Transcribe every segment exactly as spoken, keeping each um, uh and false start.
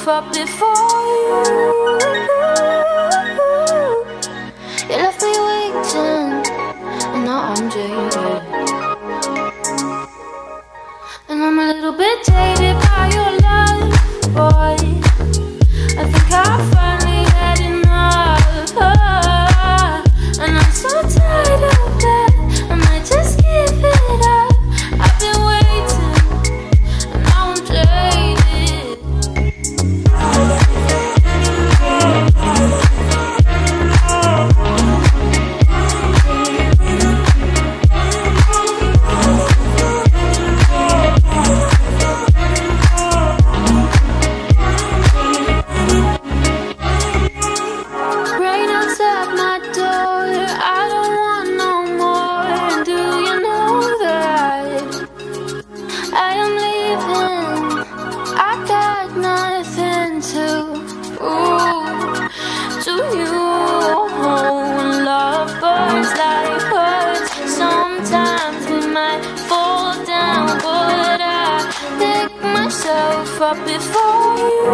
myself up before you. You left me waiting, and now I'm jaded. And I'm a little bit jaded by your love, boy. I think I finally had enough, and I'm so tired of that. I might just give it up. I've been waiting, and now I'm jaded. Rain outside my door, I don't want no more. And do you know that I am leaving? I got nothing to prove to you. When love burns like hurts, sometimes we might fall down, but I pick myself up before you.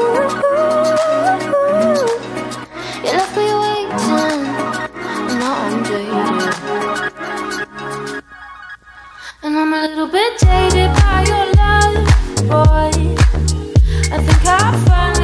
You left me waiting, and now I'm jaded. And I'm a little bit jaded by your love, boy. I think I finally